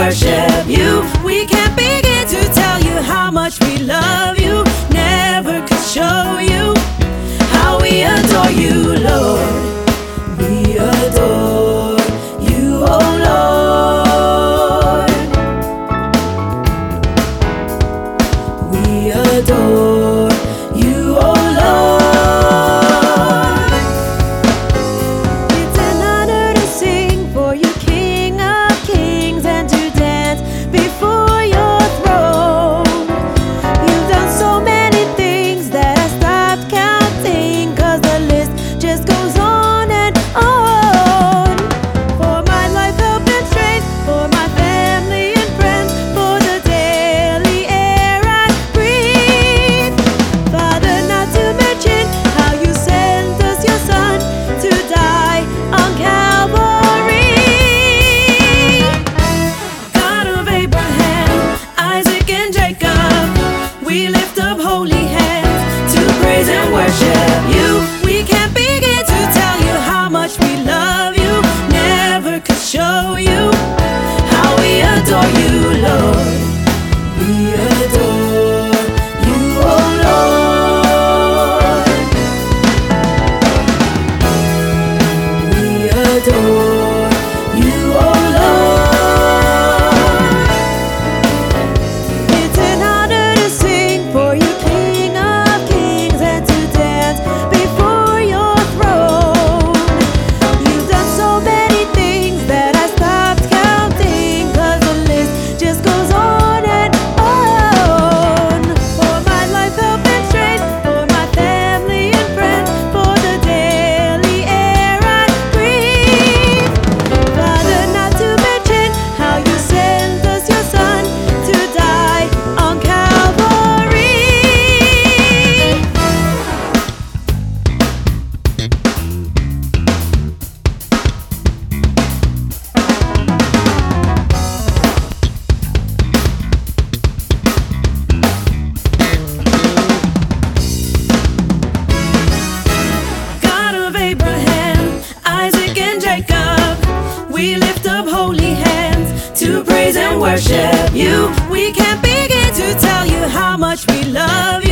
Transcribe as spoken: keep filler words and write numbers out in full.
worship you. We can't begin to tell you how much we love you. Never could show you how we adore you, Lord. We adore you, oh Lord. We adore you, oh Lord. It's an honor to sing for you, King of Kings, and to dance before your throne. You've done so many things that I stopped counting, 'cause the list just goes on and on. For my life, help and strength, for my family and friends, for the daily air I breathe. Father, not to mention how you sent us your son to die on Calvary. God of Abraham, Isaac and Jacob, we lift up holy hands to praise and worship you. We can't begin to tell you how much we love you. Never could show you how we adore you, Lord. We adore you, oh Lord. We adore you, oh Lord. It's an honor to sing for you, King of Kings, and to dance before your throne. You've done so many things that I stopped counting, 'cause the list just goes on and on. For my life, help and strength, for my family and friends, for the daily air I breathe. Father, not to mention how you sent us your son to die on Calvary. God of Abraham, Isaac and Jacob, we lift up holy hands to praise and worship you. We can't begin to tell you how much we love you.